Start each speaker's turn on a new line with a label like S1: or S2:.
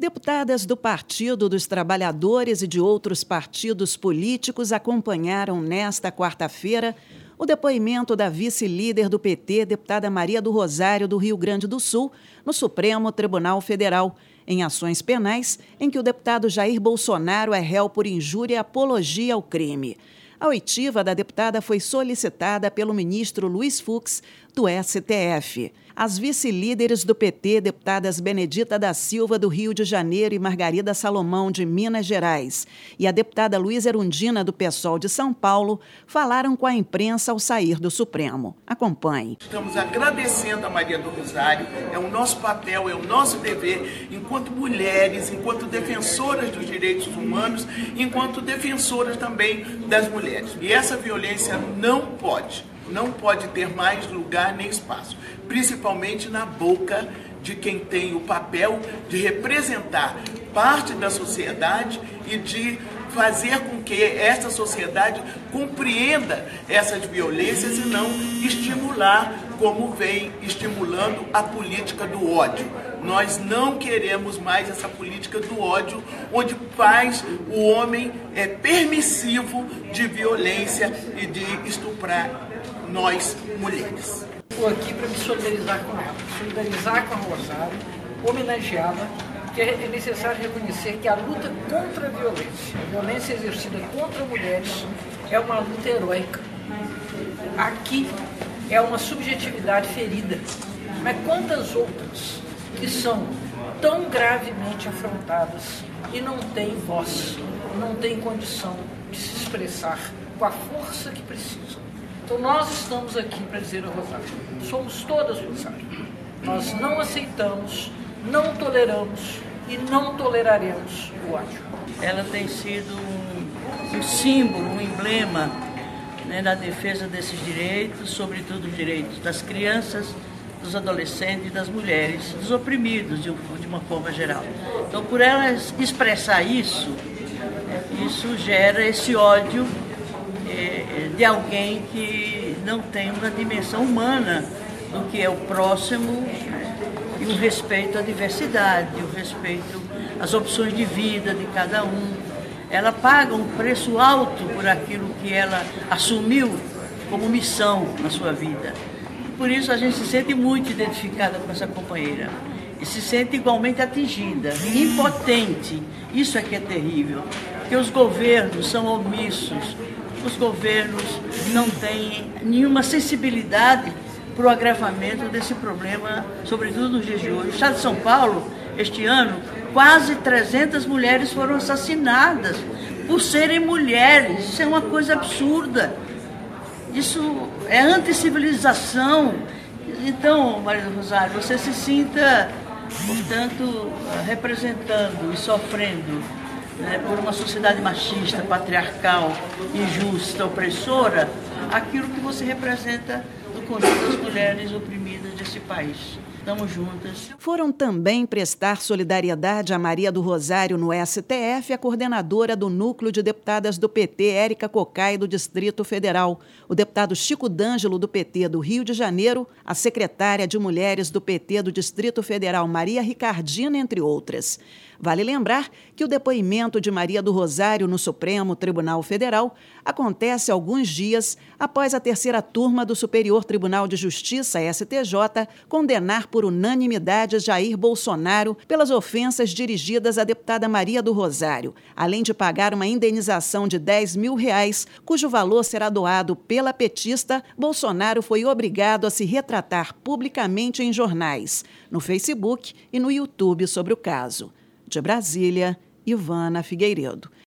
S1: Deputadas do Partido dos Trabalhadores e de outros partidos políticos acompanharam nesta quarta-feira o depoimento da vice-líder do PT, deputada Maria do Rosário, do Rio Grande do Sul, no Supremo Tribunal Federal, em ações penais em que o deputado Jair Bolsonaro é réu por injúria e apologia ao crime. A oitiva da deputada foi solicitada pelo ministro Luiz Fux, do STF. As vice-líderes do PT, deputadas Benedita da Silva, do Rio de Janeiro, e Margarida Salomão, de Minas Gerais, e a deputada Luísa Erundina, do PSOL de São Paulo, falaram com a imprensa ao sair do Supremo. Acompanhe.
S2: Estamos agradecendo a Maria do Rosário, é o nosso papel, é o nosso dever, enquanto mulheres, enquanto defensoras dos direitos humanos, enquanto defensoras também das mulheres. E essa violência não pode ter mais lugar nem espaço, principalmente na boca de quem tem o papel de representar parte da sociedade e de fazer com que essa sociedade compreenda essas violências e não estimular como vem estimulando a política do ódio. Nós não queremos mais essa política do ódio, onde faz o homem permissivo de violência e de estuprar nós, mulheres.
S3: Estou aqui para me solidarizar com ela, solidarizar com a Rosário, homenageá-la, porque é necessário reconhecer que a luta contra a violência exercida contra mulheres, é uma luta heróica. Aqui é uma subjetividade ferida, mas quantas outras que são tão gravemente afrontadas e não têm voz, não têm condição de se expressar com a força que precisam. Então nós estamos aqui para dizer a Rosário, somos todas Rosário. Nós não aceitamos, não toleramos e não toleraremos o ódio.
S4: Ela tem sido um símbolo, um emblema, né, na defesa desses direitos, sobretudo os direitos das crianças, dos adolescentes e das mulheres, dos oprimidos de uma forma geral. Então, por ela expressar isso gera esse ódio de alguém que não tem uma dimensão humana do que é o próximo, e o respeito à diversidade, o respeito às opções de vida de cada um. Ela paga um preço alto por aquilo que ela assumiu como missão na sua vida. Por isso a gente se sente muito identificada com essa companheira e se sente igualmente atingida, impotente. Isso é que é terrível, porque os governos são omissos. Os governos não têm nenhuma sensibilidade para o agravamento desse problema, sobretudo nos dias de hoje. No estado de São Paulo, este ano, quase 300 mulheres foram assassinadas por serem mulheres. Isso é uma coisa absurda. Isso é anticivilização. Então, Maria do Rosário, você se sinta, portanto, representando e sofrendo, né, por uma sociedade machista, patriarcal, injusta, opressora, aquilo que você representa no conjunto das mulheres oprimidas desse país. Estamos juntas.
S1: Foram também prestar solidariedade a Maria do Rosário no STF a coordenadora do Núcleo de Deputadas do PT, Érica Cocai, do Distrito Federal, o deputado Chico D'Angelo, do PT do Rio de Janeiro, a secretária de Mulheres do PT do Distrito Federal, Maria Ricardina, entre outras. Vale lembrar que o depoimento de Maria do Rosário no Supremo Tribunal Federal acontece alguns dias após a terceira turma do Superior Tribunal de Justiça, STJ, condenar por unanimidade Jair Bolsonaro pelas ofensas dirigidas à deputada Maria do Rosário, além de pagar uma indenização de R$10 mil, cujo valor será doado pela petista. Bolsonaro foi obrigado a se retratar publicamente em jornais, no Facebook e no YouTube sobre o caso. De Brasília, Ivana Figueiredo.